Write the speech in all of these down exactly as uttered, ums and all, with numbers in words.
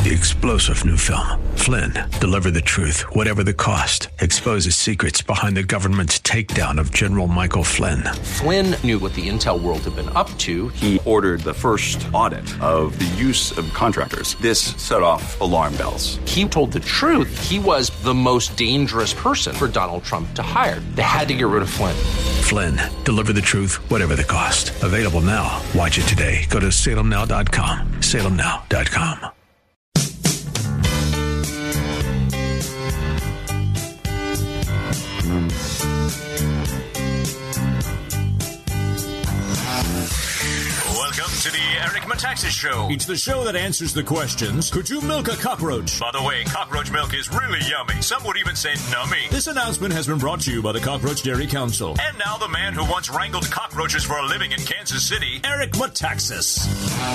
The explosive new film, Flynn, deliver the truth, whatever the cost, exposes secrets behind the government's takedown of General Michael Flynn. Flynn knew what the intel world had been up to. He ordered the first audit of the use of contractors. This set off alarm bells. He told the truth. He was the most dangerous person for Donald Trump to hire. They had to get rid of Flynn. Flynn, deliver the truth, whatever the cost. Available now. Watch it today. Go to salem now dot com. salem now dot com. Welcome to the Eric Metaxas Show. It's the show that answers the questions, could you milk a cockroach? By the way, cockroach milk is really yummy. Some would even say nummy. This announcement has been brought to you by the Cockroach Dairy Council. And now the man who once wrangled cockroaches for a living in Kansas City, Eric Metaxas.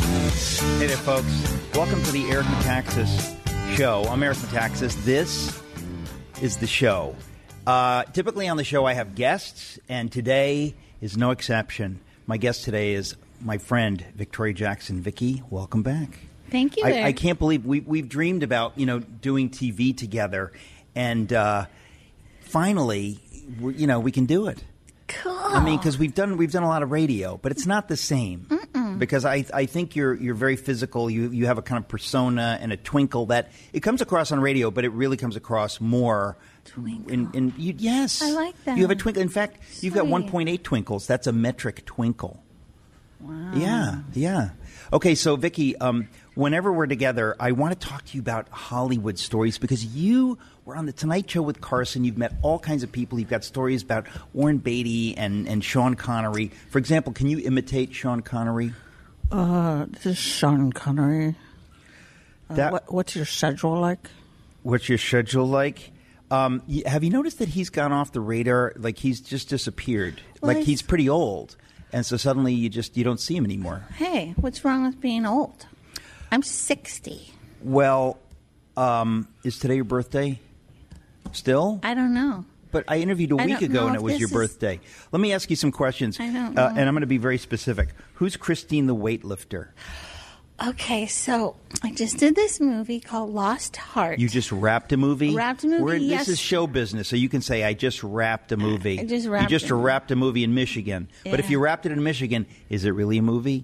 Hey there, folks. Welcome to the Eric Metaxas Show. I'm Eric Metaxas. This is the show. Uh, typically on the show I have guests, and today is no exception. My guest today is my friend, Victoria Jackson. Vicky, welcome back. Thank you, I, I can't believe we, we've dreamed about, you know, doing T V together, and uh, finally, we, you know, we can do it. Cool. I mean, because we've done we've done a lot of radio, but it's not the same. Mm-mm. Because I I think you're you're very physical. You you have a kind of persona and a twinkle that it comes across on radio, but it really comes across more. Twinkle. In, in you, yes, I like that. You have a twinkle. In fact, Sweet. You've got one point eight twinkles. That's a metric twinkle. Wow. Yeah, yeah. Okay, so Vicky, um, whenever we're together, I want to talk to you about Hollywood stories because you were on the Tonight Show with Carson. You've met all kinds of people. You've got stories about Warren Beatty and, and Sean Connery. For example, can you imitate Sean Connery? Uh, this is Sean Connery. Uh, That- what, what's your schedule like? What's your schedule like? Um, y- have you noticed that he's gone off the radar? Like he's just disappeared. Well, like he's- he's pretty old, and so suddenly you just you don't see him anymore. Hey, what's wrong with being old? I'm sixty. Well, um, is today your birthday? Still? I don't know. But I interviewed a I week don't ago know and it if was this your is- birthday. Let me ask you some questions. I don't Uh, know. and I'm going to be very specific. Who's Christine the weightlifter? Okay, so I just did this movie called Lost Heart. You just wrapped a movie? Wrapped a movie, We're, yes. This is show business, so you can say, I just wrapped a movie. I just wrapped You just it. wrapped a movie in Michigan. But if Yeah. you wrapped it in Michigan, is it really a movie?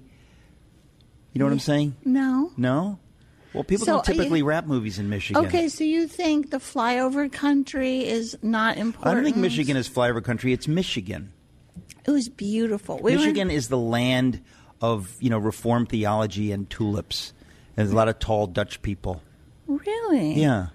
You know what I'm saying? No. No? Well, people So don't are you- typically wrap movies in Michigan. Okay, so you think the flyover country is not important? I don't think Michigan is flyover country. It's Michigan. It was beautiful. We Michigan were, is the land of, you know, Reformed theology and tulips. There's a lot of tall Dutch people. Really? Yeah.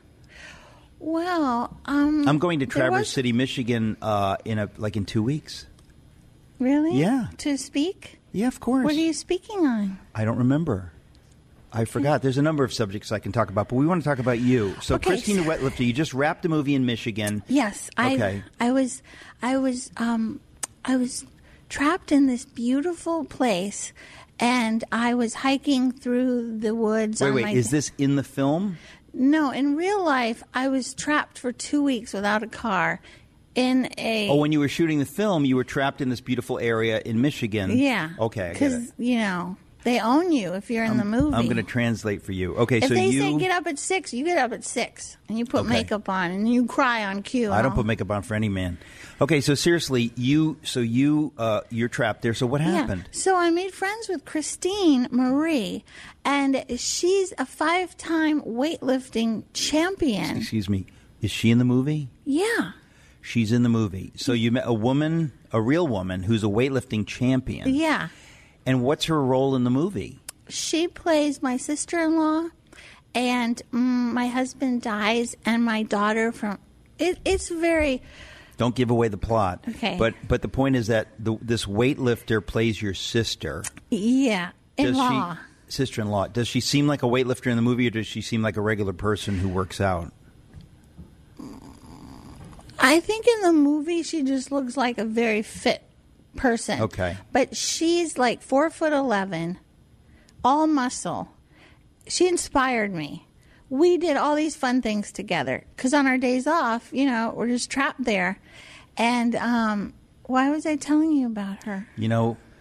Well, um, I'm going to there Traverse was- City, Michigan, uh, in a like in two weeks. Really? Yeah. To speak? Yeah, of course. What are you speaking on? I don't remember. I forgot. There's a number of subjects I can talk about, but we want to talk about you. So, Okay. Christine the Weightlifter, you just wrapped a movie in Michigan. Yes, I. Okay. I was. I was. Um, I was trapped in this beautiful place, and I was hiking through the woods. Wait, on wait. my, Is this in the film? No, in real life, I was trapped for two weeks without a car, in a. Oh, when you were shooting the film, you were trapped in this beautiful area in Michigan. Yeah. Okay, I get Because it. you know they own you if you're in the movie. I'm going to translate for you. Okay, If so they you. say get up at six, you get up at six, and you put Okay. makeup on, and you cry on cue. I and don't all. put makeup on for any man. Okay, so seriously, you so you uh, you're trapped there. So what happened? Yeah. So I made friends with Christine Marie, and she's a five-time weightlifting champion. Excuse me. Is she in the movie? Yeah. She's in the movie. So you met a woman, a real woman, who's a weightlifting champion. Yeah. And what's her role in the movie? She plays my sister-in-law, and mm, my husband dies, and my daughter from. It, it's very. Don't give away the plot. Okay. But but the point is that the, this weightlifter plays your sister. Yeah. In Does law. she sister-in-law? Does she seem like a weightlifter in the movie, or does she seem like a regular person who works out? I think in the movie she just looks like a very fit person. Okay. But she's like four foot eleven, all muscle. She inspired me. We did all these fun things together because on our days off, you know, we're just trapped there. And um, why was I telling you about her? You know,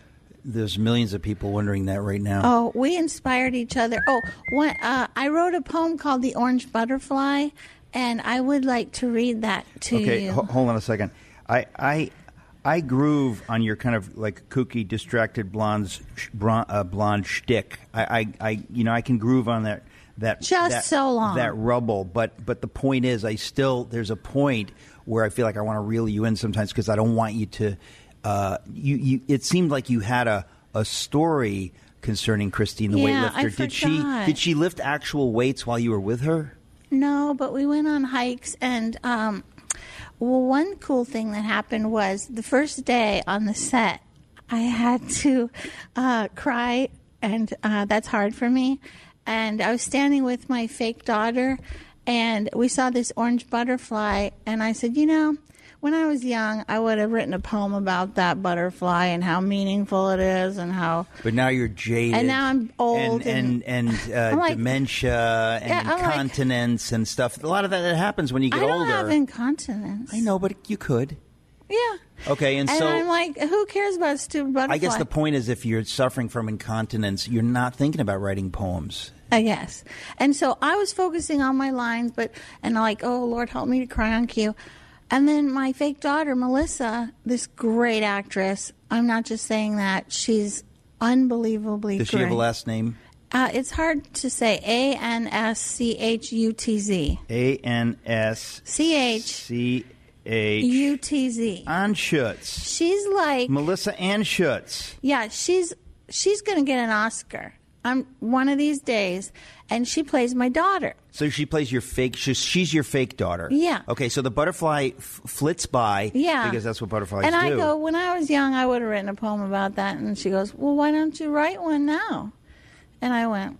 there's millions of people wondering that right now. Oh, we inspired each other. Oh, one, uh, I wrote a poem called The Orange Butterfly, and I would like to read that to okay, you. Okay, h- hold on a second. I, I I groove on your kind of like kooky, distracted blonde, sh- blonde, uh, blonde shtick. I, I, I, you know, I can groove on that. That Just that, so long. That rubble, but but the point is, I still there's a point where I feel like I want to reel you in sometimes because I don't want you to. Uh, you, you it seemed like you had a, a story concerning Christine the Yeah, I weightlifter. Did she forgot. did she lift actual weights while you were with her? No, but we went on hikes, and um, well, one cool thing that happened was the first day on the set, I had to uh, cry, and uh, that's hard for me. And I was standing with my fake daughter, and we saw this orange butterfly, and I said, you know, when I was young, I would have written a poem about that butterfly and how meaningful it is and how... But now you're jaded. And now I'm old. And, and, and uh, like, dementia and yeah, I'm incontinence like, and stuff. A lot of that, that happens when you get I don't older. have incontinence. I know, but you could. Yeah. Okay, and, and so... I'm like, who cares about a stupid butterfly? I guess the point is if you're suffering from incontinence, you're not thinking about writing poems. I guess. And so I was focusing on my lines, but and like, oh, Lord, help me to cry on cue. And then my fake daughter, Melissa, this great actress, I'm not just saying that, she's unbelievably Does great. she have a last name? Uh, it's hard to say. A N S C H U T Z. A N S C H C H U T Z. Anschutz. She's like... Melissa Anschutz. Yeah, she's she's going to get an Oscar. I'm one of these days, and she plays my daughter. So she plays your fake. She's, she's your fake daughter. Yeah. Okay. So the butterfly f- flits by. Yeah. Because that's what butterflies and do. I go, when I was young, I would have written a poem about that. And she goes, well, why don't you write one now? And I went.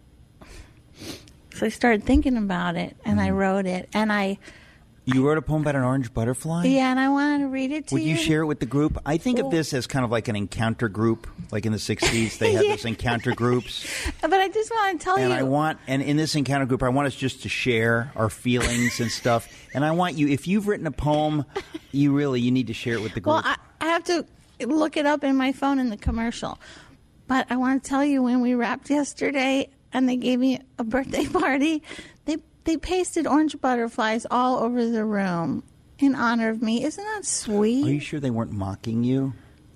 So I started thinking about it, and I wrote it, and I. You wrote a poem about an orange butterfly? Yeah, and I wanted to read it to Would you. you share it with the group? I think Well- of this as kind of like an encounter group, like in the sixties. They had Yeah. those encounter groups. But I just want to tell And you. I want, and in this encounter group, I want us just to share our feelings and stuff. And I want you, if you've written a poem, you really, you need to share it with the group. Well, I, I have to look it up in my phone in the commercial. But I want to tell you, when we wrapped yesterday and they gave me a birthday party, they they pasted orange butterflies all over the room in honor of me. Isn't that sweet? Are you sure they weren't mocking you?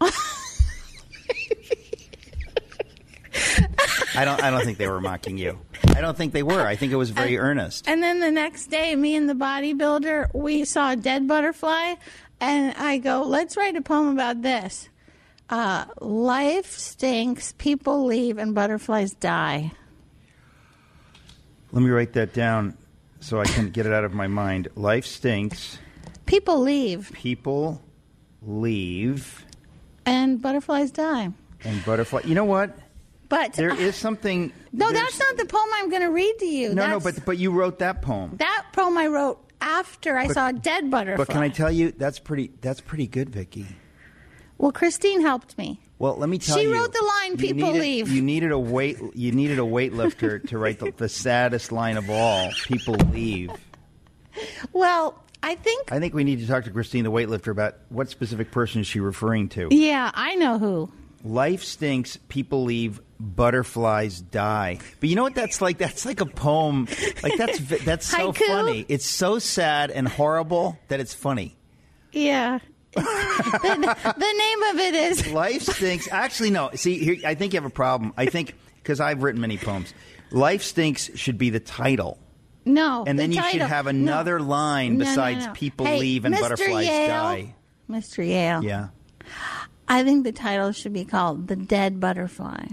I don't. I don't think they were mocking you. I don't think they were. I think it was very And- earnest. And then the next day, me and the bodybuilder, we saw a dead butterfly, and I go, let's write a poem about this. Uh, life stinks, people leave, and butterflies die. Let me write that down so I can get it out of my mind. Life stinks. People leave, People leave, and butterflies die. and butterfly. You know what? But There is something. no, there's- that's not the poem I'm going to read to you. No, no, That's- but but you wrote that poem. that poem I wrote after I But- saw a dead butterfly. But can I tell you that's pretty? That's pretty good, Vicky. Well, Christine helped me. Well, let me tell She you. wrote the line, you "People needed- leave." You needed a weight. You needed a weightlifter to write the, the saddest line of all. People leave. Well, I think. I think we need to talk to Christine, the weightlifter, about what specific person is she referring to. Yeah, I know who. Life stinks. People leave. Butterflies die. But you know what that's like? That's like a poem. Like that's vi- that's so Haiku? funny. It's so sad and horrible that it's funny. Yeah. the, the name of it is. Life stinks. Actually, no. See, here, I think you have a problem. I think because I've written many poems. Life stinks should be the title. No. And the then you should title- have another no. line No, no, besides no. people Hey, leave and Mister butterflies Yale, die. Mister Yale. Yeah. I think the title should be called The Dead Butterfly.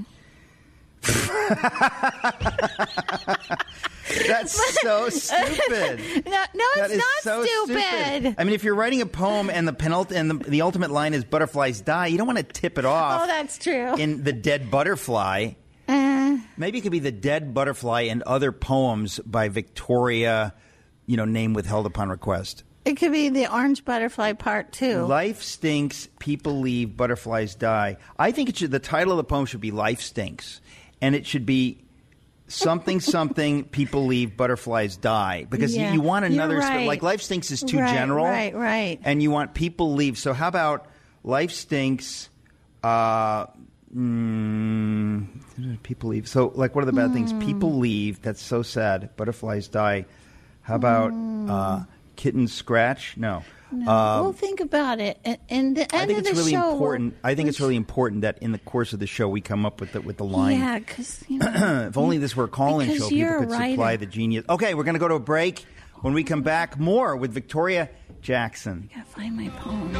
That's so stupid. No, no That it's is not so stupid. I mean, if you're writing a poem and the penult- and the, the ultimate line is butterflies die, you don't want to tip it off Oh, that's true. in The Dead Butterfly. Uh, Maybe it could be The Dead Butterfly and Other Poems by Victoria, you know, name withheld upon request. it could be The Orange Butterfly Part Two. Life stinks, people leave, butterflies die. I think it should. The title of the poem should be Life Stinks, and it should be something something. People leave, butterflies die, because Yeah, you, you want you're another. right. Like Life Stinks is too Right, general, right, right. And you want people leave. So how about Life Stinks? Uh, mm, people leave. So, like, what are the bad mm. things? People leave. That's so sad. Butterflies die. How about mm. uh, kittens scratch? No. No. Um, well, think about it. And, and the end I think of it's the really show, important. I think which, it's really important that in the course of the show we come up with the, with the line. Yeah, because you know, if only this were a call-in show, people could supply the genius. Okay, we're going to go to a break. When we come back, more with Victoria Jackson. I gotta find my poem.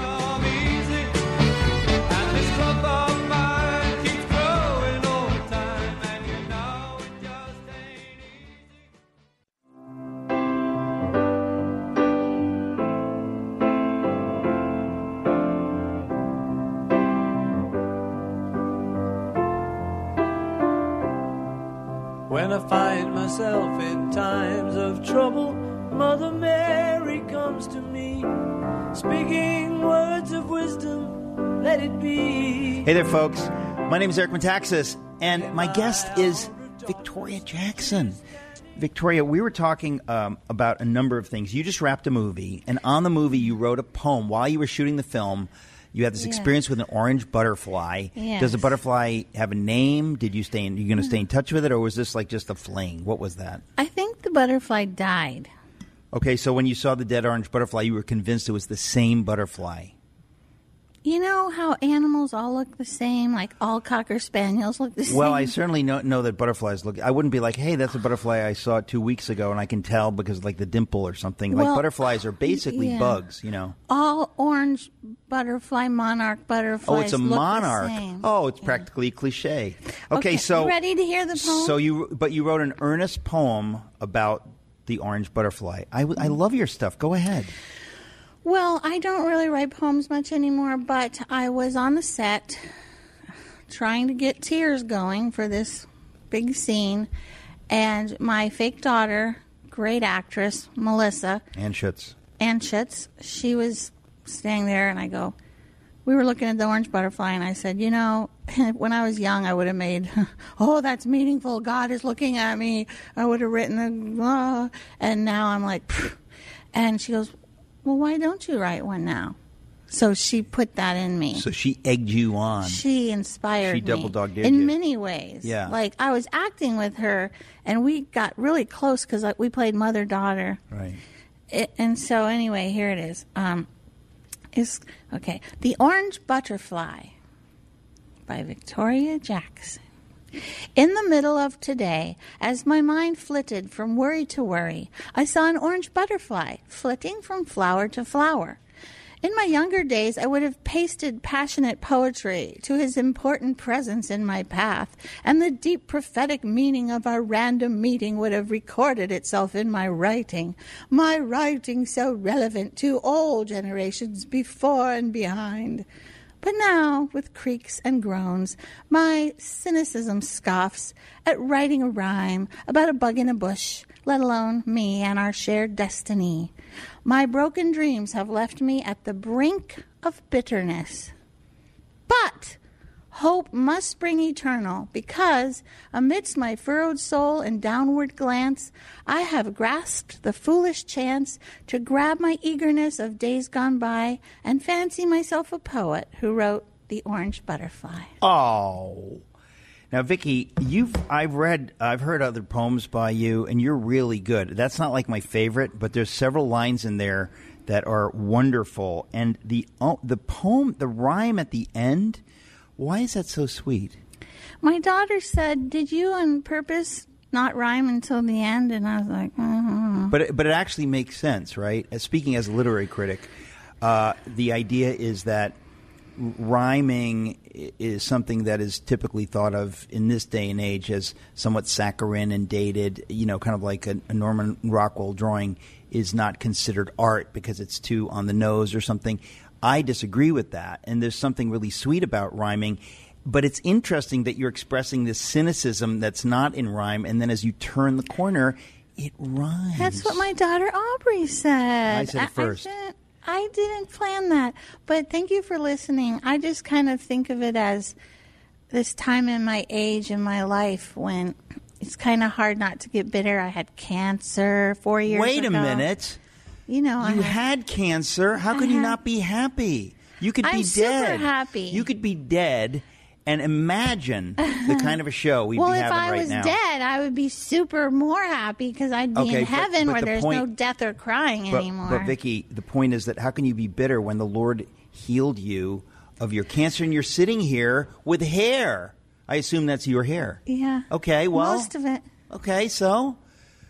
When I find myself in times of trouble, Mother Mary comes to me, speaking words of wisdom, let it be. Hey there, folks. My name is Eric Metaxas, and my guest is Victoria Jackson. Victoria, we were talking um, about a number of things. You just wrapped a movie, and on the movie you wrote a poem while you were shooting the film. You had this yes. experience with an orange butterfly. Yes. Does the butterfly have a name? Did you stay in, are you going to stay in touch with it, or was this like just a fling? What was that? I think the butterfly died. Okay, so when you saw the dead orange butterfly, you were convinced it was the same butterfly. You know how animals all look the same? Like all Cocker Spaniels look the same? Well, I certainly know, know that butterflies look... I wouldn't be like, hey, that's a butterfly I saw two weeks ago, and I can tell because of, like, the dimple or something. Well, like, butterflies are basically yeah. bugs, you know. All orange butterfly, monarch butterflies Oh, it's a look monarch. The same. Oh, it's yeah. practically cliche. Okay, okay, so... you ready to hear the poem? So you... But you wrote an earnest poem about the orange butterfly. I, I love your stuff. Go ahead. Well, I don't really write poems much anymore, but I was on the set trying to get tears going for this big scene, and my fake daughter, great actress, Melissa. Ann Schutz. Ann Schutz, she was standing there, and I go, we were looking at the orange butterfly, and I said, you know, when I was young, I would have made, oh, that's meaningful, God is looking at me. I would have written, the, uh, and now I'm like, pfft. And she goes, well, why don't you write one now? So she put that in me. So she egged you on. She inspired me. She double dog dared in you. many ways. Yeah. Like I was acting with her, and we got really close because like, we played mother-daughter. Right. It, and so anyway, here it is. Um, it's, okay. The Orange Butterfly by Victoria Jackson. In the middle of today, as my mind flitted from worry to worry, I saw an orange butterfly flitting from flower to flower. In my younger days, I would have pasted passionate poetry to his important presence in my path, and the deep prophetic meaning of our random meeting would have recorded itself in my writing, my writing so relevant to all generations before and behind. But now, with creaks and groans, my cynicism scoffs at writing a rhyme about a bug in a bush, let alone me and our shared destiny. My broken dreams have left me at the brink of bitterness. But hope must spring eternal, because amidst my furrowed soul and downward glance, I have grasped the foolish chance to grab my eagerness of days gone by and fancy myself a poet who wrote The Orange Butterfly. Oh. Now, Vicki, you've I've read, I've heard other poems by you, and you're really good. That's not like my favorite, but there's several lines in there that are wonderful. And the oh, the poem, the rhyme at the end, why is that so sweet? My daughter said, did you on purpose not rhyme until the end? And I was like, mm-hmm. But, it, but it actually makes sense, right? As speaking as a literary critic, uh, the idea is that rhyming is something that is typically thought of in this day and age as somewhat saccharine and dated, you know, kind of like a, a Norman Rockwell drawing is not considered art because it's too on the nose or something. I disagree with that, and there's something really sweet about rhyming. But it's interesting that you're expressing this cynicism that's not in rhyme, and then as you turn the corner, it rhymes. That's what my daughter Aubrey said. I said it first. I, I, didn't, I didn't plan that, but thank you for listening. I just kind of think of it as this time in my age in my life when it's kind of hard not to get bitter. I had cancer four years Wait ago. a minute. You know, You I had cancer. How could I you had, not be happy? You could I'm be super dead. happy. You could be dead, And imagine the kind of a show we'd well, be if having I right was now. dead, I would be super more happy because I'd be Okay, in but- heaven but where the there's no point- death or crying But, anymore. but Vicky, the point is that how can you be bitter when the Lord healed you of your cancer and you're sitting here with hair? I assume that's your hair. Yeah. Okay, well. Most of it. Okay, so?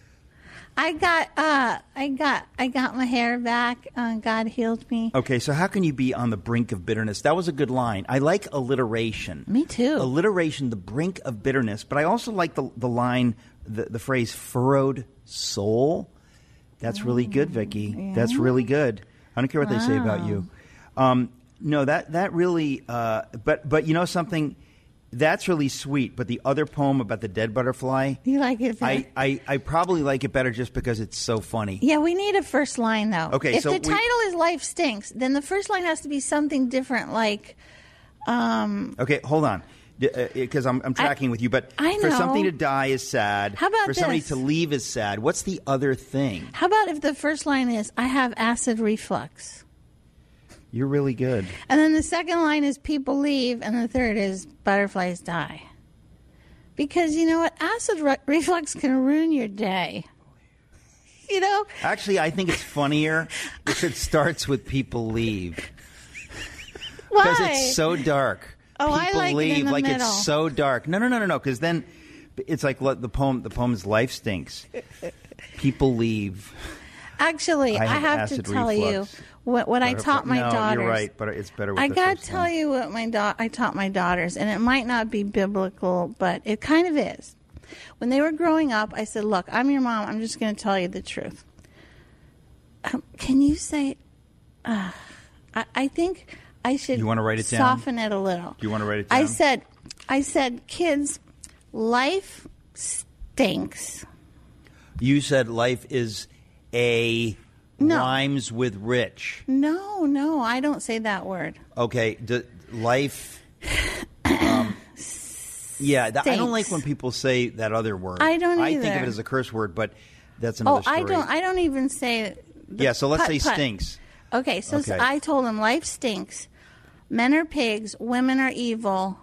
I got uh I got I got my hair back. Uh, God healed me. Okay, so how can you be on the brink of bitterness? That was a good line. I like alliteration. Me too. Alliteration, the brink of bitterness. But I also like the the line, the, the phrase furrowed soul. That's really good, Vicky. yeah. That's really good. I don't care what they say about you. Um, no, that that really. Uh, but but you know something. That's really sweet, but the other poem about the dead butterfly, You like it better? I, I, I probably like it better just because it's so funny. Yeah, we need a first line though. Okay, if so the we- title is "Life Stinks," then the first line has to be something different, like. Um, Okay, hold on, because I'm, I'm tracking with you. But I for know. something to die is sad. How about for somebody this? to leave is sad? What's the other thing? How about if the first line is "I have acid reflux," You're really good. and then the second line is "People leave," and the third is "Butterflies die." Because you know what, acid re- reflux can ruin your day. You know. Actually, I think it's funnier if it starts with people leave. Why? Because it's so dark. Oh, I People like it in leave the like middle. it's so dark. No, no, no, no, no. Because then it's like lo- the poem. The poem's life stinks. People leave. Actually, I I have have, acid to tell reflux. you what, what I taught my no, daughters. you're right, but it's better with I the got to first tell one. you what my da- I taught my daughters, and it might not be biblical, but it kind of is. When they were growing up, I said, "Look, I'm your mom. I'm just going to tell you the truth. Um, can you say? Uh, I, I think I should. You wanna write it down? Soften it a little. Do you want to write it I down? said, I said, kids, life stinks. You said life is a No. rhymes with rich. No, no, I don't say that word. Okay, d- life. Um, yeah, th- I don't Stinks. like when people say that other word. I don't I think of either. it as a curse word, but that's Oh, another story. I don't. I don't even say. the yeah, so let's putt, say putt. stinks. Okay, so, so Okay. I told him life stinks. Men are pigs. Women are evil.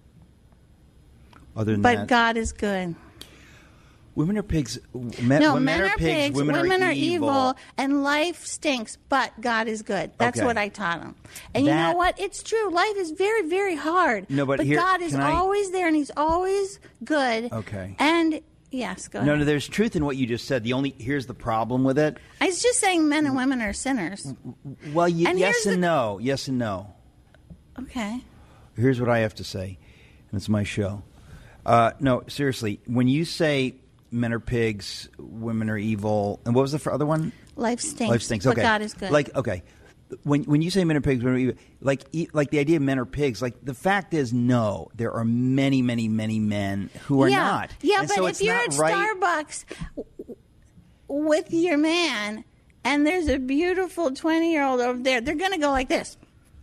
Other than But that, God is good. women are pigs. Men, No, when men, are pigs. Women, are, evil. And life stinks. But God is good. That's Okay. what I taught him. And you That- know what? It's true. Life is very, very hard. No, but here- God is can I- always there, and He's always good. Okay. And yes, go ahead. No, no, there's truth in what you just said. The only here's the problem with it. I was just saying, men and women are sinners. Well, y- And yes here's and the- no. Yes and no. Okay. Here's what I have to say, and it's my show. Uh, no, seriously, when you say men are pigs, women are evil, and what was the fr- other one? Life stinks. Life stinks. But Okay, God is good. Like, okay, when when you say men are pigs, women are evil, like e- like the idea of men are pigs. Like the fact is, no, there are many, many, many men who are yeah. not. Yeah, And but so if it's you're not at right. Starbucks w- with your man and there's a beautiful twenty-year-old over there, they're going to go like this.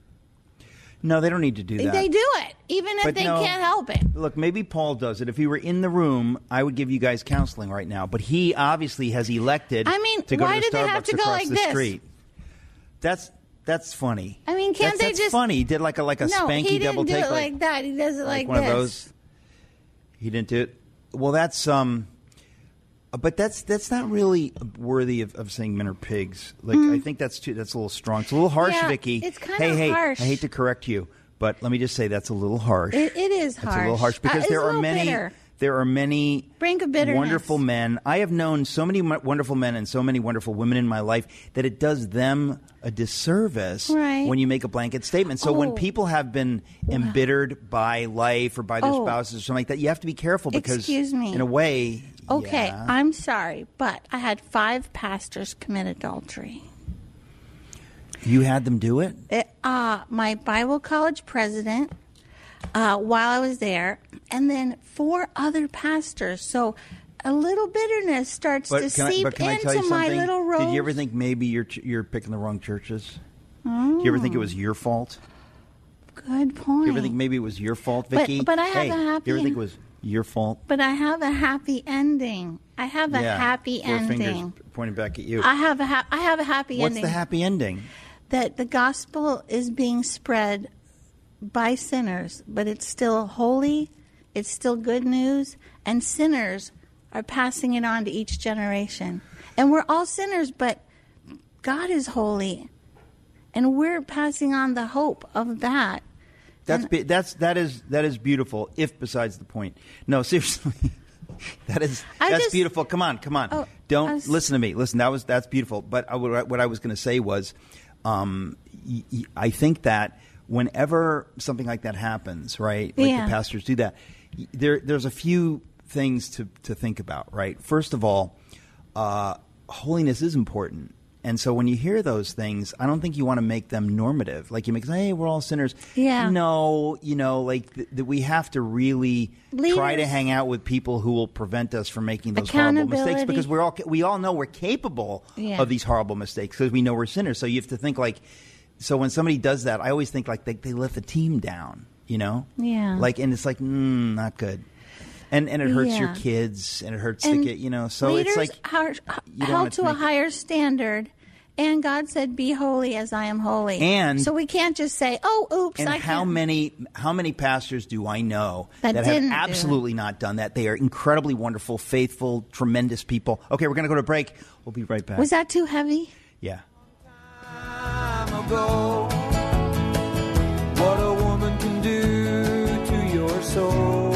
No, they don't need to do that. They do it, even if But they no. can't help it. Look, maybe Paul does it. If he were in the room, I would give you guys counseling right now. But he obviously has elected I mean, to go why to the do they Starbucks have to go across like the this? street. That's that's funny. I mean, can't that's, they that's just- funny? He did like a like a no, spanky he double didn't do take, it like, that. He does it like, one this. of those. He didn't do it. Well, that's um, but that's that's not really worthy of, of saying men are pigs. Like I think that's too that's a little strong. It's a little harsh, Hmm. Yeah, Vicky. it's kinda hey, hey, harsh. I hate to correct you, but let me just say that's a little harsh. It, it is It's harsh. a little harsh Uh, because it's there a are little many. bitter. There are many Brink of bitterness. wonderful men. I have known so many mo- wonderful men and so many wonderful women in my life that it does them a disservice Right. when you make a blanket statement. So when Oh. people have been embittered by life or by their Oh. spouses or something like that, you have to be careful because, Excuse me. in a way, Okay, yeah. I'm sorry, but I had five pastors commit adultery. you had them do it. It, uh, my Bible college president, uh, while I was there, and then four other pastors. So a little bitterness starts But to can, I, seep but can I tell into you my something? little rose. Did you ever think maybe you're ch- you're picking the wrong churches? Do you ever think it was your fault? Good point. Do you ever think maybe it was your fault, But- Vicky? but I have hey, a happy Do you ever think en- it was your fault? But I have a happy ending. I have a Yeah, happy four ending. fingers pointing back at you. I have a ha- I have a happy What's ending. the happy ending? That the gospel is being spread by sinners, but it's still holy, it's still good news, and sinners are passing it on to each generation. And we're all sinners, but God is holy, and we're passing on the hope of that. That's be, that's that is that is beautiful. If besides the point, no, seriously, that is I that's just, beautiful. Come on, come on, oh, don't was, listen to me. Listen, that was that's beautiful. But I, what I was going to say was, um, y- y- I think that whenever something like that happens, right, like yeah. the pastors do that, there there's a few things to to think about, right? First of all, uh, holiness is important. And so when you hear those things, I don't think you want to make them normative. Like you make, hey, we're all sinners. Yeah. No, you know, like th- th- we have to really Leaders. try to hang out with people who will prevent us from making those horrible mistakes, because we're all we all know we're capable yeah. of these horrible mistakes because we know we're sinners. So you have to think like, so when somebody does that, I always think like they, they let the team down, you know? Yeah. Like, and it's like, mm, not good. And and it hurts yeah. your kids, and it hurts and the kid, you know. So leaders it's like are you held to make, a higher standard, and God said, "Be holy as I am holy." And so we can't just say, "Oh, oops." And I how can't. many how many pastors do I know that, that didn't have absolutely not done that? They are incredibly wonderful, faithful, tremendous people. Okay, we're going to go to break. We'll be right back. Was that too heavy? Yeah. Time ago, what a woman can do to your soul.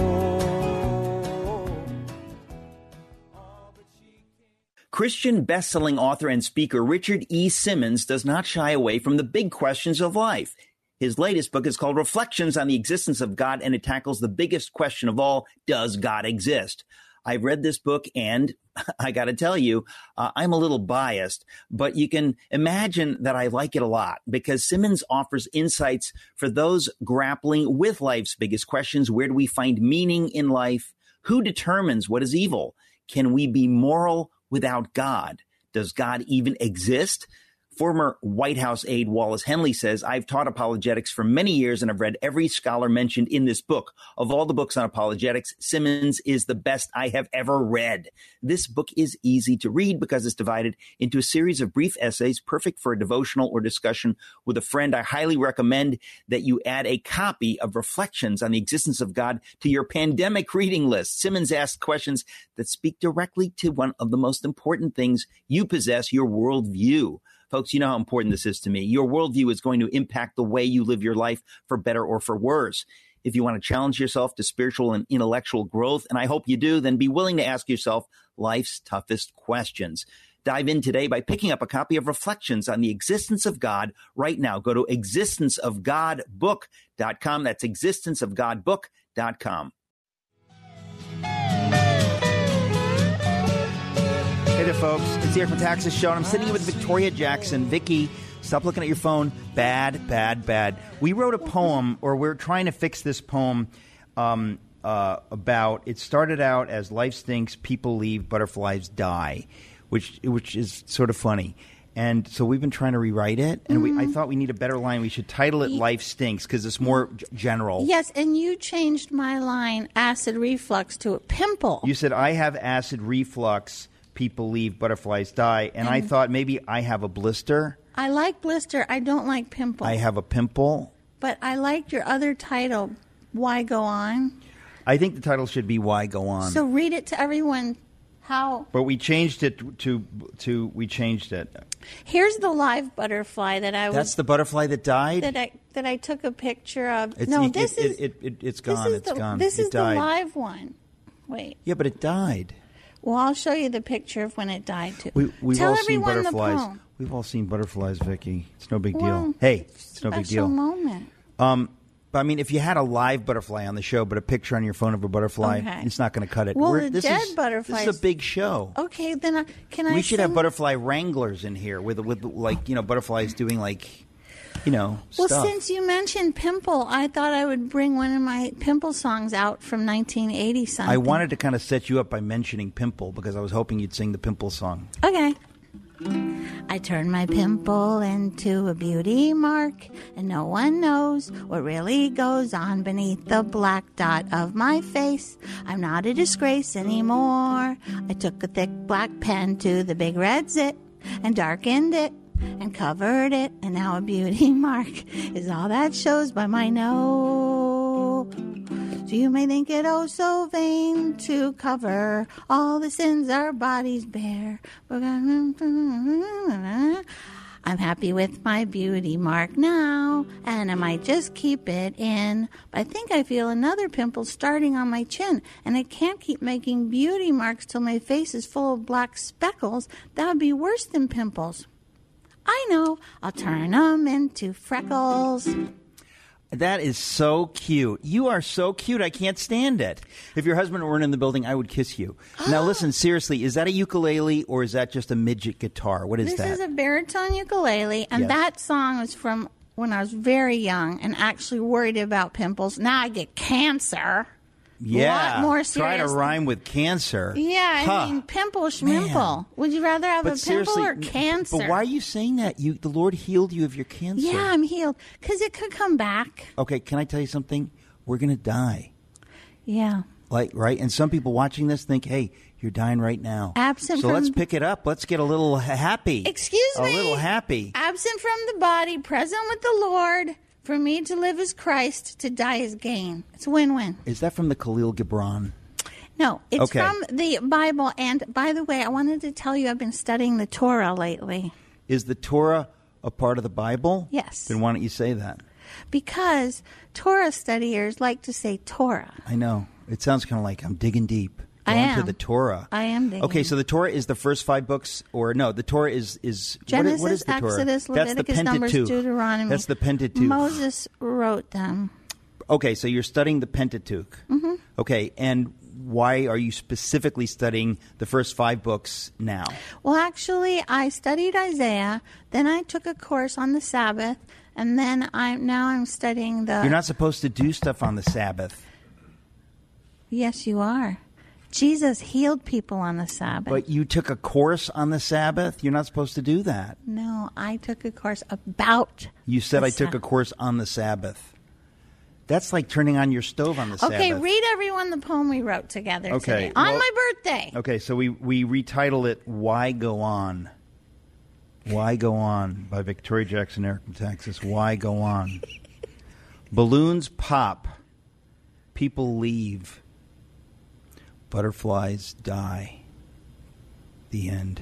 Christian best-selling author and speaker Richard E. Simmons does not shy away from the big questions of life. His latest book is called Reflections on the Existence of God, and it tackles the biggest question of all, does God exist? I've read this book, and I got to tell you, uh, I'm a little biased, but you can imagine that I like it a lot because Simmons offers insights for those grappling with life's biggest questions. Where do we find meaning in life? Who determines what is evil? Can we be moral without God? Does God even exist? Former White House aide Wallace Henley says, I've taught apologetics for many years and I've read every scholar mentioned in this book. Of all the books on apologetics, Simmons is the best I have ever read. This book is easy to read because it's divided into a series of brief essays, perfect for a devotional or discussion with a friend. I highly recommend that you add a copy of Reflections on the Existence of God to your pandemic reading list. Simmons asks questions that speak directly to one of the most important things you possess, your worldview. Folks, you know how important this is to me. Your worldview is going to impact the way you live your life for better or for worse. If you want to challenge yourself to spiritual and intellectual growth, and I hope you do, then be willing to ask yourself life's toughest questions. Dive in today by picking up a copy of Reflections on the Existence of God right now. Go to existence of god book dot com. That's existence of god book dot com. Hey there, folks. It's the Eric Metaxas Show, and I'm sitting here with Victoria Jackson. Vicky, stop looking at your phone. Bad, bad, bad. We wrote a poem, or we're trying to fix this poem um, uh, about, it started out as life stinks, people leave, butterflies die, which which is sort of funny. And so we've been trying to rewrite it, and mm-hmm. we, I thought we need a better line. We should title it Life Stinks, because it's more g- general. Yes, and you changed my line, acid reflux, to a pimple. You said, I have acid reflux, people leave, butterflies die. And, and I thought maybe I have a blister. I like blister. I don't like pimple. I have a pimple. But I liked your other title, Why Go On? I think the title should be Why Go On. So read it to everyone. How? But we changed it to, to we changed it. Here's the live butterfly that I was. That's the butterfly that died? That I that I took a picture of. It's, no, it, this it, is. It, it, it, it's gone. It's the, gone. This it is died. the live one. Wait. Yeah, but it died. Well, I'll show you the picture of when it died, too. We, we've Tell all seen everyone butterflies. the poem. We've all seen butterflies, Vicky. It's no big Well, deal. Hey, it's no big deal. Special moment. Um, but I mean, if you had a live butterfly on the show, but a picture on your phone of a butterfly, Okay. it's not going to cut it. Well, We're, the this dead is, butterflies. This is a big show. Okay, then I, can I We should sing? have butterfly wranglers in here with with like you know butterflies doing like you know Well, stuff. since you mentioned pimple, I thought I would bring one of my pimple songs out from nineteen eighty something. I wanted to kind of set you up by mentioning pimple because I was hoping you'd sing the pimple song. Okay. I turned my pimple into a beauty mark, and no one knows what really goes on beneath the black dot of my face. I'm not a disgrace anymore. I took a thick black pen to the big red zit and darkened it and covered it, and now a beauty mark is all that shows by my nose. So you may think it oh so vain to cover all the sins our bodies bear. I'm happy with my beauty mark now, and I might just keep it in. But I think I feel another pimple starting on my chin, and I can't keep making beauty marks till my face is full of black speckles. That would be worse than pimples. I know, I'll turn them into freckles. That is so cute. You are so cute. I can't stand it. If your husband weren't in the building, I would kiss you. Now, listen, seriously, is that a ukulele or is that just a midget guitar? What is this that? This is a baritone ukulele, and yes. that song was from when I was very young and actually worried about pimples. Now I get cancer. Yeah. A lot more serious. Try to rhyme with cancer. Yeah, I huh. mean, pimple schmimple. Would you rather have but a pimple or cancer? But why are you saying that? You, the Lord healed you of your cancer. Yeah, I'm healed. Because it could come back. Okay, can I tell you something? We're going to die. Yeah. Like, right? And some people watching this think, hey, you're dying right now. Absent so from... let's pick it up. Let's get a little happy. Excuse a me. A little happy. Absent from the body, present with the Lord. For me to live as Christ, to die as gain. It's a win-win. Is that from the Khalil Gibran? No, it's okay. from the Bible. And by the way, I wanted to tell you I've been studying the Torah lately. Is the Torah a part of the Bible? Yes. Then why don't you say that? Because Torah studiers like to say Torah. I know. It sounds kind of like I'm digging deep. I Going am. to the Torah. I am digging. Okay, so the Torah is the first five books, or no, the Torah is... is Genesis, what is, what is the Torah? Exodus, Leviticus, That's the Numbers, Pentateuch. Deuteronomy. That's the Pentateuch. Moses wrote them. Okay, so you're studying the Pentateuch. Mm-hmm. Okay, and why are you specifically studying the first five books now? Well, actually, I studied Isaiah, then I took a course on the Sabbath, and then I'm now I'm studying the... You're not supposed to do stuff on the Sabbath. Yes, you are. Jesus healed people on the Sabbath. But you took a course on the Sabbath? You're not supposed to do that. No, I took a course about You said I Sabbath. took a course on the Sabbath. That's like turning on your stove on the Sabbath. Okay, read everyone the poem we wrote together okay, today. On well, my birthday. Okay, so we, we retitle it Why Go On? Why Go On by Victoria Jackson, Eric from Texas. Why Go On? Balloons pop. People leave. Butterflies die. The end.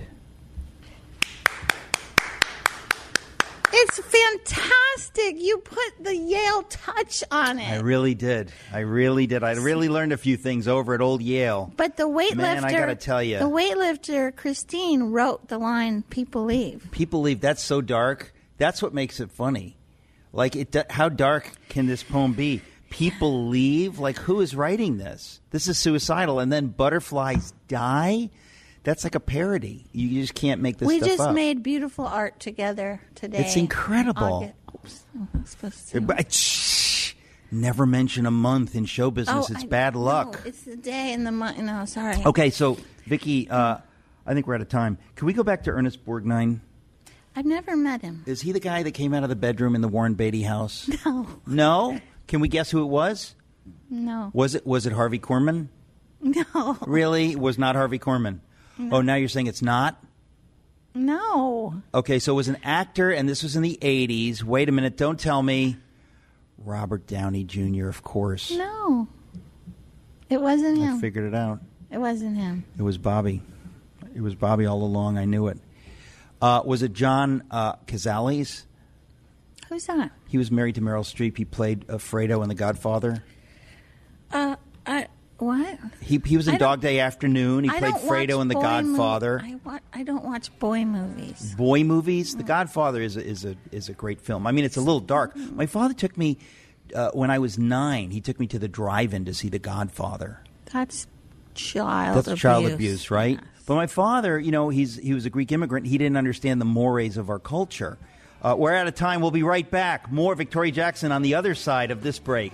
It's fantastic. You put the Yale touch on it. I really did. I really did. I really learned a few things over at Old Yale. But the weightlifter, Man, I gotta tell you. the weightlifter Christine wrote the line "People leave." People leave. That's so dark. That's what makes it funny. Like, it. How dark can this poem be? People leave? Like, who is writing this? This is suicidal. And then butterflies die? That's like a parody. You just can't make this we stuff up. We just made beautiful art together today. It's incredible. Get, oops, I'm not supposed to. But, shh, never mention a month in show business. Oh, it's I, bad luck. No, it's the day and the month. No, sorry. Okay, so, Vicki, uh, I think we're out of time. Can we go back to Ernest Borgnine? I've never met him. Is he the guy that came out of the bedroom in the Warren Beatty house? No. No? Can we guess who it was? No. Was it was it Harvey Korman? No. Really? It was not Harvey Korman? No. Oh, now you're saying it's not? No. Okay, so it was an actor, and this was in the eighties. Wait a minute, don't tell me. Robert Downey Junior, of course. No. It wasn't him. I figured it out. It wasn't him. It was Bobby. It was Bobby all along. I knew it. Uh, was it John uh, Cazales? Who's that? He was married to Meryl Streep. He played uh, Fredo in The Godfather. Uh, I, what? He he was in I Dog Day Afternoon. He I played don't Fredo watch in The boy Godfather. Mov- I, wa- I don't watch boy movies. Boy movies. The Godfather is a, is a is a great film. I mean, it's a little dark. My father took me uh, when I was nine. He took me to the drive-in to see The Godfather. That's child That's abuse. child abuse, right? Yes. But my father, you know, he's he was a Greek immigrant. He didn't understand the mores of our culture. Uh, we're out of time. We'll be right back. More Victoria Jackson on the other side of this break.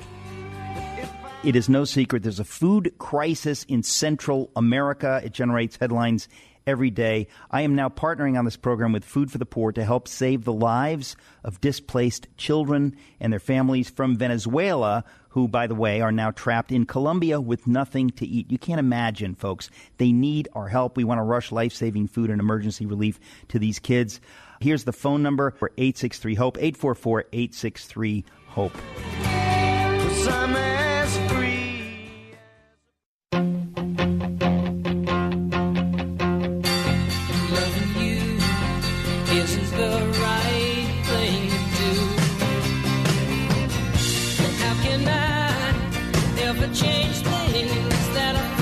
It is no secret there's a food crisis in Central America. It generates headlines every day. I am now partnering on this program with Food for the Poor to help save the lives of displaced children and their families from Venezuela, who, by the way, are now trapped in Colombia with nothing to eat. You can't imagine, folks. They need our help. We want to rush life-saving food and emergency relief to these kids. Here's the phone number for eight six three HOPE, eight four four, eight six three HOPE. Some as free. Loving you isn't the right thing to do. How can I ever change things that I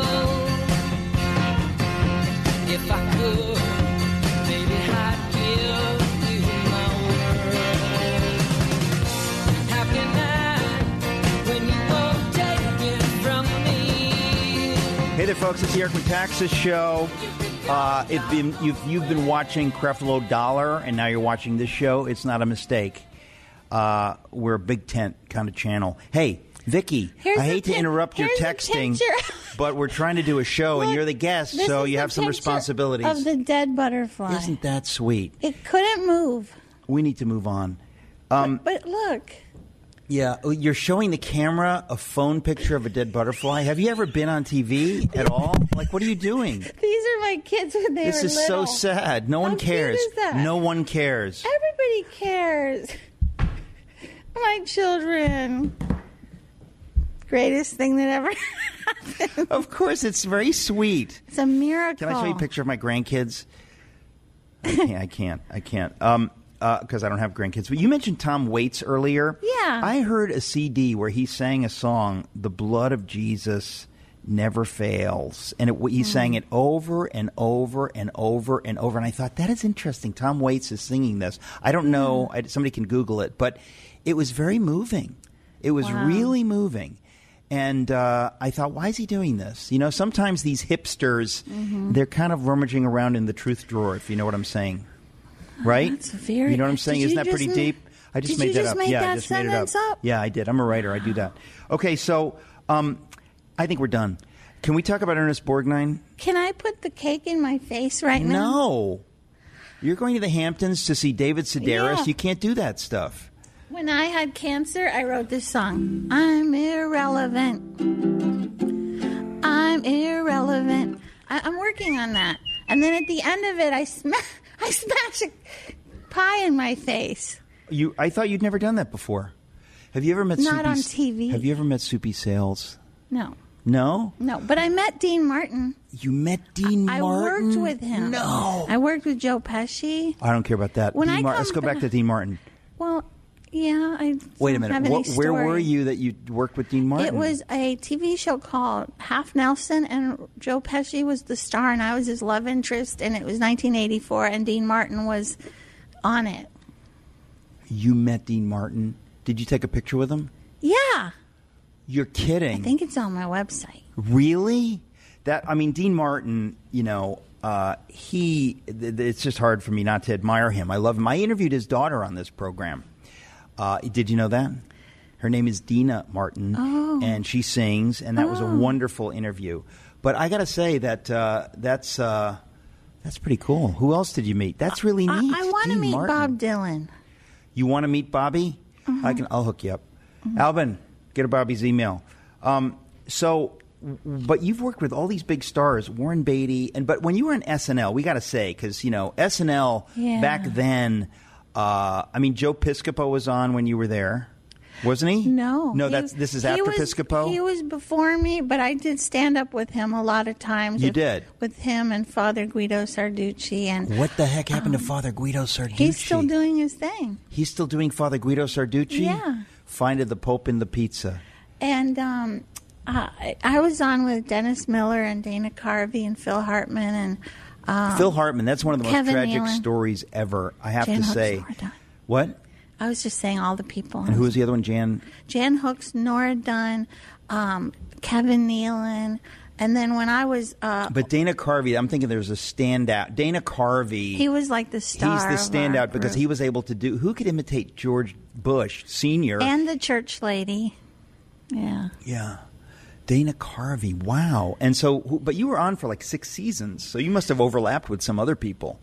feel? If I could, maybe I'd give you my word. How can I, when you won't take it from me? Hey there, folks. It's the Eric Metaxas Show. Uh, if been, you've, you've been watching Creflo Dollar, and now you're watching this show. It's not a mistake. Uh, we're a big tent kind of channel. Hey, Vicky, Here's I hate the to pic- interrupt your here's the texting, picture. but we're trying to do a show, and Look, you're the guest, this so is you the have some picture responsibilities. Of the dead butterfly. Isn't that sweet? It couldn't move. We need to move on. Um, But look, yeah, you're showing the camera a phone picture of a dead butterfly. Have you ever been on T V at all? Like, what are you doing? these are my kids when they This were is little. so sad. No one How cute cares. is that? No one cares. Everybody cares. My children. Greatest thing that ever happened. Of course, it's very sweet. It's a miracle. Can I show you a picture of my grandkids? I can't. I can't. I can't. Um, because uh, I don't have grandkids. But you mentioned Tom Waits earlier. Yeah. I heard a C D where he sang a song, "The Blood of Jesus Never Fails," and it, he mm. sang it over and over and over and over. And I thought, that is interesting. Tom Waits is singing this. I don't know. I, somebody can Google it, but it was very moving. It was Wow. really moving. And uh, I thought, why is he doing this? You know, sometimes these hipsters, mm-hmm. they're kind of rummaging around in the truth drawer, if you know what I'm saying. Right? That's very. You know what I'm saying? Did Isn't you that pretty just- deep? I just did made you that just up. Make yeah, that I just made it up. sentence up? Yeah, I did. I'm a writer. I do that. Okay, so um, I think we're done. Can we talk about Ernest Borgnine? Can I put the cake in my face right now? No. You're going to the Hamptons to see David Sedaris. Yeah. You can't do that stuff. When I had cancer, I wrote this song. I'm irrelevant. I'm irrelevant. I, I'm working on that. And then at the end of it, I, sma- I smash a pie in my face. You, I thought you'd never done that before. Have you ever met Not Soupy, on T V. Have you ever met Soupy Sales? No. No? No, but I met Dean Martin. You met Dean I Martin? worked with him. No. I worked with Joe Pesci. I don't care about that. When Dean I Mar- come Let's go back ba- to Dean Martin. Well, yeah, I Wait a don't minute. have any What, where were story. you that you worked with Dean Martin? It was a T V show called Half Nelson, and Joe Pesci was the star, and I was his love interest, and it was nineteen eighty-four, and Dean Martin was on it. You met Dean Martin? Did you take a picture with him? Yeah. You're kidding. I think it's on my website. Really? That I mean, Dean Martin, you know, uh, he, th- it's just hard for me not to admire him. I love him. I interviewed his daughter on this program. Uh, did you know that? Her name is Dina Martin, Oh. and she sings, and that was a Oh. wonderful interview. But I got to say that uh, that's uh, that's pretty cool. Who else did you meet? That's really I, neat. I want to Dean meet Martin. Bob Dylan. You want to meet Bobby? Uh-huh. I can. I'll hook you up. Alvin, get a Bobby's email. Um, so, but you've worked with all these big stars, Warren Beatty, and but when you were in S N L, we got to say, because you know S N L Yeah. back then. Uh, I mean, Joe Piscopo was on when you were there, wasn't he? No. no. he- That's this is he after was, Piscopo. He was before me, but I did stand up with him a lot of times. You with, did? With him and Father Guido Sarducci. And What the heck happened to Father Guido Sarducci? he's still doing his thing. He's still doing Father Guido Sarducci. Yeah. Finding the Pope in the pizza. And um, I, I was on with Dennis Miller and Dana Carvey and Phil Hartman and um, Phil Hartman. That's one of the most Kevin tragic Nealon. stories ever. I have Jan to Hooks, say. Nora Dunn. What? I was just saying all the people. And who was the other one? Jan. Jan Hooks, Nora Dunn, um, Kevin Nealon. And then when I was... Uh, But Dana Carvey, I'm thinking there's a standout. Dana Carvey. he was like the star. He's the of our standout because group. he was able to do. Who could imitate George Bush Senior? And the church lady. Yeah. Yeah. Dana Carvey, wow. And so, but you were on for like six seasons, so you must have overlapped with some other people.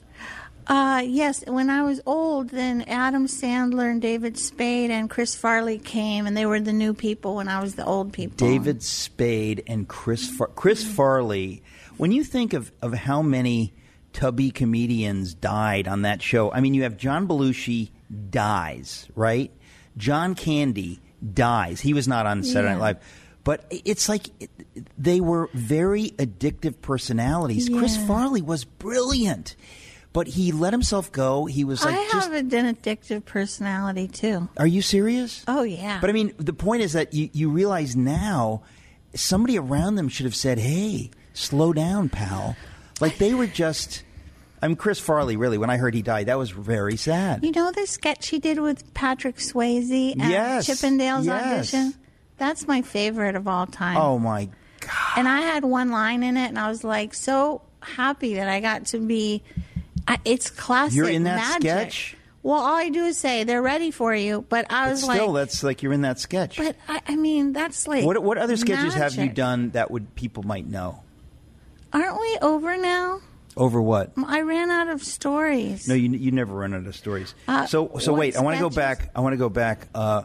Uh, yes, when I was old, then Adam Sandler and David Spade and Chris Farley came, and they were the new people when I was the old people. David Spade and Chris Far- Chris Farley. When you think of, of how many tubby comedians died on that show, I mean, you have John Belushi dies, right? John Candy dies. He was not on Saturday Yeah. Night Live. But it's like they were very addictive personalities. Chris Yeah. Farley was brilliant. But he let himself go. He was like, I just, have an addictive personality, too. are you serious? Oh, yeah. But I mean, the point is that you, you realize now somebody around them should have said, hey, slow down, pal. Like they were just, I mean, Chris Farley, really, when I heard he died, that was very sad. You know the sketch he did with Patrick Swayze at Yes, Chippendale's yes. audition? That's my favorite of all time. Oh, my God. And I had one line in it, and I was like so happy that I got to be. I, it's classic. You're in that magic. sketch? Well, all I do is say they're ready for you, but I But was still, like, that's like you're in that sketch. but I, I mean, that's like What what other sketches have you magic. done that would people might know? Aren't we over now? Over what? I ran out of stories. No, you you never run out of stories. Uh, so so what wait, I want to go sketches? back. I want to go back. Uh,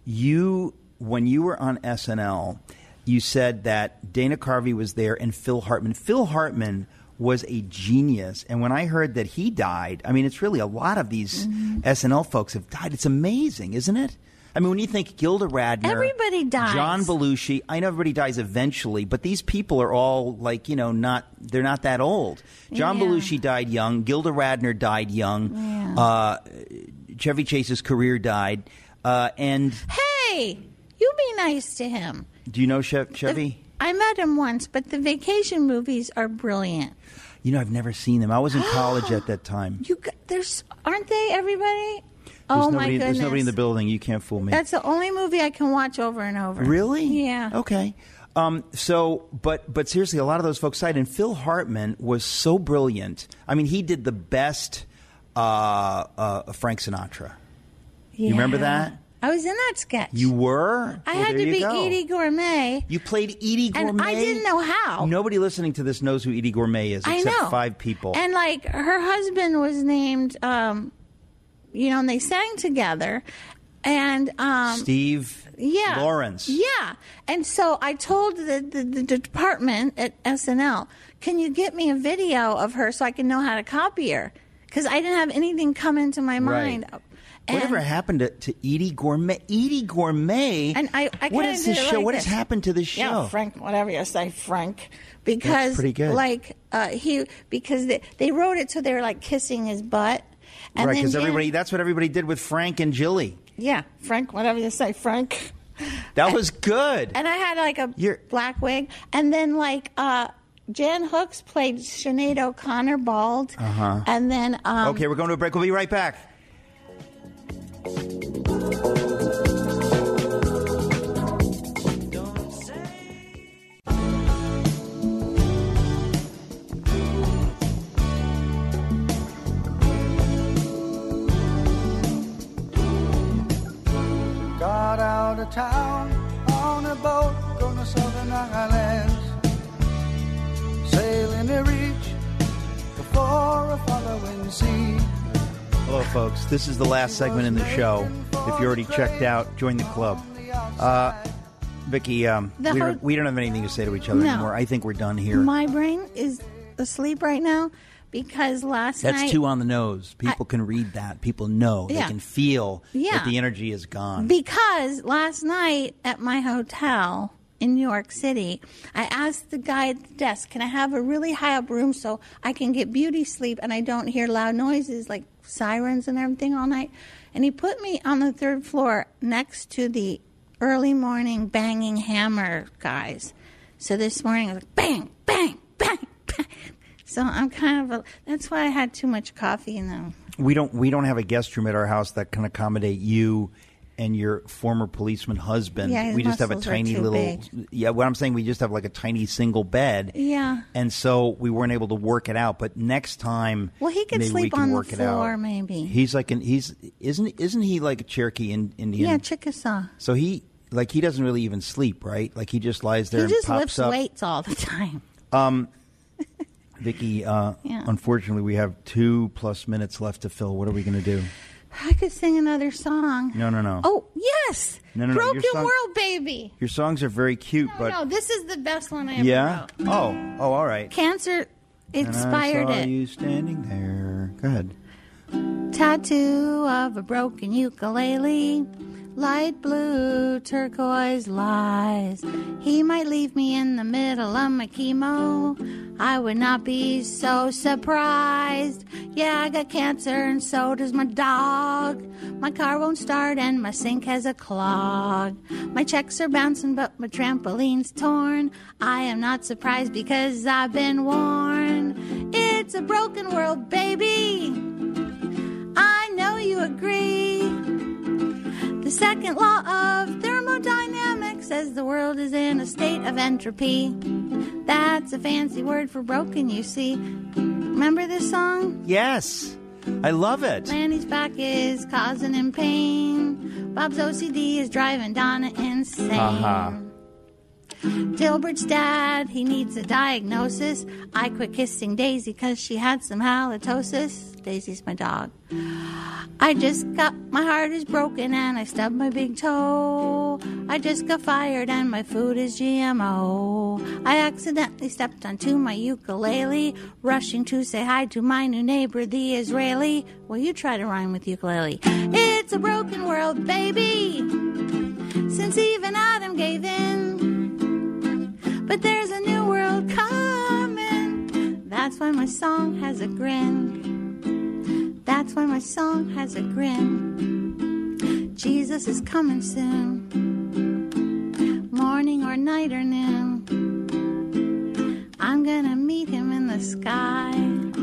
you when you were on S N L, you said that Dana Carvey was there and Phil Hartman. Phil Hartman was a genius, and when I heard that he died, I mean, it's really a lot of these Mm-hmm. S N L folks have died. It's amazing, isn't it? I mean, when you think Gilda Radner, Everybody dies. John Belushi, I know everybody dies eventually, but these people are all like, you know, not they're not that old. John Yeah. Belushi died young. Gilda Radner died young. Yeah. Uh, Chevy Chase's career died. Uh, and Hey, you be nice to him. do you know Chev- Chevy? I met him once, but the vacation movies are brilliant. You know, I've never seen them. I was in college at that time. You got, there's aren't they everybody? There's oh nobody, my goodness! There's nobody in the building. You can't fool me. That's the only movie I can watch over and over. Really? Yeah. Okay. Um, so, but but seriously, a lot of those folks died, and Phil Hartman was so brilliant. I mean, he did the best uh, uh, Frank Sinatra. You remember Yeah. that? I was in that sketch. You were? I Well, had there to you be go. Edie Gourmet. You played Edie Gourmet? And I didn't know how. Nobody listening to this knows who Edie Gourmet is, I except know. five people. And like her husband was named, um, you know, and they sang together. And um, Steve yeah, Lawrence. Yeah. And so I told the, the, the department at S N L, can you get me a video of her so I can know how to copy her? Because I didn't have anything come into my mind. Right. And, Whatever happened to, to Edie Gourmet? Edie Gourmet. And I, I what kinda is did this it show? like What this. has happened to this show? Yeah, Frank, whatever you say, Frank, because That's pretty good. like uh, he because they, they wrote it so they were like kissing his butt, and right, then because Jan- everybody. That's what everybody did with Frank and Jilly. yeah, Frank, whatever you say, Frank. That was good. And I had like a You're- black wig, and then like uh, Jan Hooks played Sinead O'Connor bald, uh-huh. and then um, Okay, we're going to a break. We'll be right back. Got out of town on a boat, going to Southern Islands, sailing to reach before a following sea. Hello, folks. This is the last segment in the show. If you already checked out, join the club. Uh, Vicky, um, The we, ho- don't, we don't have anything to say to each other No. anymore. I think we're done here. my brain is asleep right now because last That's night too on the nose. People can read that. People know. They Yeah. can feel Yeah. that the energy is gone. Because last night at my hotel in New York City, I asked the guy at the desk, can I have a really high up room so I can get beauty sleep and I don't hear loud noises like sirens and everything all night? And he put me on the third floor next to the early morning banging hammer guys. So this morning it was like bang, bang, bang, bang. So I'm kind of a, that's why I had too much coffee in them. we don't we don't have a guest room at our house that can accommodate you and your former policeman husband. Yeah, his we just have a muscles are tiny too little big. yeah, what I'm saying, we just have like a tiny single bed. Yeah. And so we weren't able to work it out, but next time Well, he could maybe we sleep can on the work it out. floor, maybe. He's like an he's isn't isn't he like a Cherokee in, Indian? Yeah, Chickasaw. So he like he doesn't really even sleep, right? Like he just lies there He and just pops lifts up. weights all the time. Um, Vicki, uh, Yeah. unfortunately, we have two plus minutes left to fill. What are we going to do? I could sing another song. No, no, no. Oh, yes. No, no, no, your Broken song- World, baby. Your songs are very cute, No, but no, this is the best one I ever yeah. wrote. Oh, oh, all right. Cancer inspired and I saw it. you standing there. Go ahead. Tattoo of a broken ukulele, light blue turquoise lies. He might leave me in the middle of my chemo. I would not be so surprised. Yeah, I got cancer and so does my dog. My car won't start and my sink has a clog. My checks are bouncing but my trampoline's torn. I am not surprised because I've been warned. It's a broken world, baby. I know you agree. The second law of thermodynamics says the world is in a state of entropy. That's a fancy word for broken, you see. Remember this song? Yes. I love it. Lanny's back is causing him pain. Bob's O C D is driving Donna insane. Uh-huh. Dilbert's dad, he needs a diagnosis. I quit kissing Daisy because she had some halitosis. Daisy's my dog. I just got, my heart is broken and I stubbed my big toe. I just got fired and my food is G M O. I accidentally stepped onto my ukulele, rushing to say hi to my new neighbor, the Israeli. Well, you try to rhyme with ukulele. It's a broken world, baby, since even Adam gave in. But there's a new world coming. That's why my song has a grin. That's why my song has a grin. Jesus is coming soon. Morning or night or noon. I'm gonna meet him in the sky.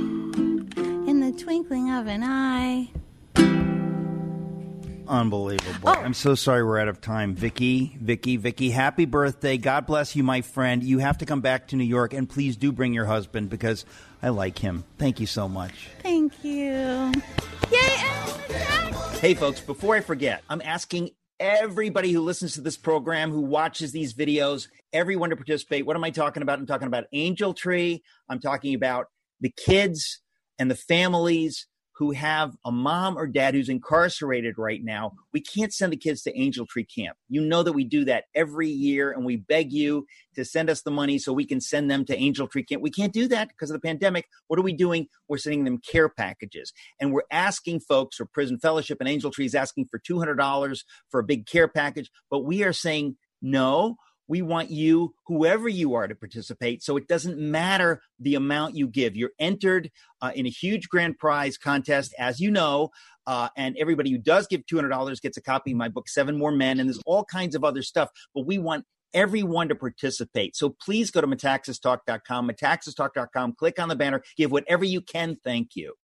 In the twinkling of an eye. Unbelievable. Oh. I'm so sorry we're out of time. Vicki, Vicki, Vicki, happy birthday. God bless you, my friend. You have to come back to New York, and please do bring your husband because I like him. Thank you so much. Thank you. Yay, Ellen! Hey, folks, before I forget, I'm asking everybody who listens to this program, who watches these videos, everyone to participate. What am I talking about? I'm talking about Angel Tree. I'm talking about the kids and the families who have a mom or dad who's incarcerated right now. We can't send the kids to Angel Tree Camp. You know that we do that every year, and we beg you to send us the money so we can send them to Angel Tree Camp. We can't do that because of the pandemic. What are we doing? We're sending them care packages. And we're asking folks, or Prison Fellowship and Angel Tree is asking for two hundred dollars for a big care package. But we are saying, no, we want you, whoever you are, to participate. So it doesn't matter the amount you give. You're entered uh, in a huge grand prize contest, as you know, uh, and everybody who does give two hundred dollars gets a copy of my book, Seven More Men, and there's all kinds of other stuff. But we want everyone to participate. So please go to metaxas talk dot com, metaxas talk dot com, click on the banner, give whatever you can. Thank you.